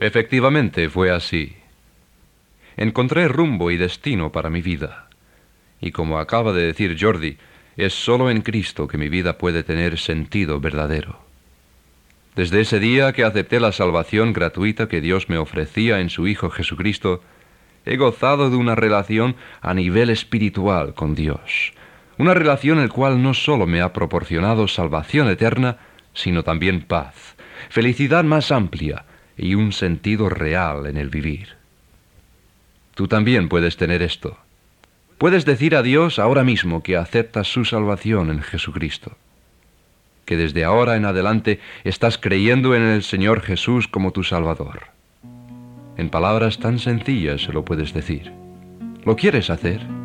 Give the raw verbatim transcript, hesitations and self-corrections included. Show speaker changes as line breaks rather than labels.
Efectivamente fue así. Encontré rumbo y destino para mi vida. Y como acaba de decir Jordi, es solo en Cristo que mi vida puede tener sentido verdadero. Desde ese día que acepté la salvación gratuita que Dios me ofrecía en su Hijo Jesucristo, he gozado de una relación a nivel espiritual con Dios. Una relación el cual no solo me ha proporcionado salvación eterna, sino también paz, felicidad más amplia y un sentido real en el vivir. Tú también puedes tener esto. Puedes decir a Dios ahora mismo que aceptas su salvación en Jesucristo, que desde ahora en adelante estás creyendo en el Señor Jesús como tu Salvador. En palabras tan sencillas se lo puedes decir. ¿Lo quieres hacer?